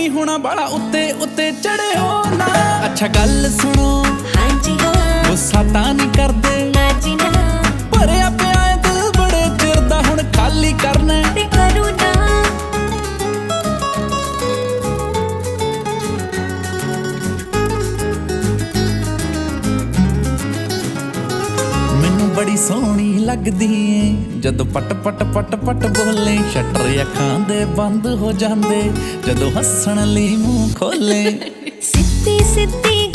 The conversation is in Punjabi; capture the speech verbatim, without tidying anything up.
ਨਹੀਂ ਹੋਣਾ ਬਾਲਾ ਉੱਤੇ ਉੱਤੇ ਚੜਿਓ ਨਾ। ਅੱਛਾ ਗੱਲ ਸੁਣੋ, ਹਾਂਜੀ ਹਾਂ, ਗੁੱਸਾ ਤਾਂ ਨਹੀਂ ਕਰਦੇ ਨਾ ਜੀ ਨਾ, ਭਰਿਆ ਪਿਆ ਏ ਦਿਲ ਬੜੇ ਚਿਰ ਦਾ, ਹੁਣ ਖਾਲੀ ਕਰਨਾ ਤੇ ਕਰੂ ਨਾ। ਮੈਨੂੰ ਬੜੀ ਸੋਹਣੀ ਲੱਗਦੀ ਏ ਜਦੋਂ ਪਟ ਪਟ ਪਟ ਪਟ ਬੋਲੇ। ਸ਼ਟਰ ਅੱਖਾਂ ਦੇ ਬੰਦ ਹੋ ਜਾਂਦੇ ਜਦੋਂ ਹੱਸਣ ਲਈ ਮੂੰਹ ਖੋਲੇ। ਸਿੱਧੀ ਸਿੱਧੀ